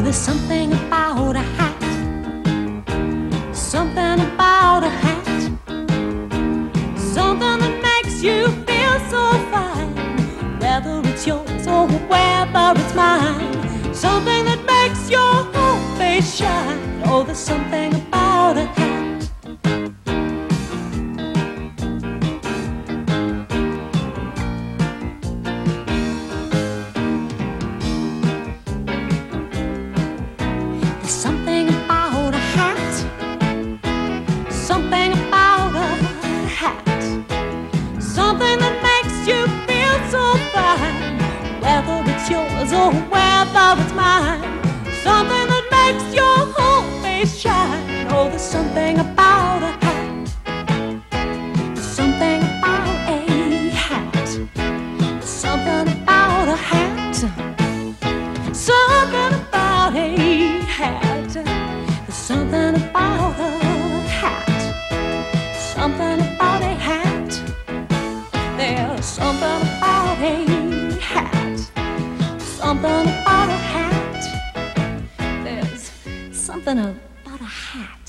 there's something about a hat, something about a hat, something that makes you feel so fine, whether it's yours or whether it's mine, something that makes your whole face shine. Oh, there's something about a hat. Something about a hat, something about a hat, something that makes you feel so fine, whether it's yours or whether it's mine, something that makes your whole face shine. Oh, there's something about a hat, something about a hat, something about a hat, something about a hat. There's something about a hat, something about a hat. There's something about a hat, something about a hat. There's something about a hat.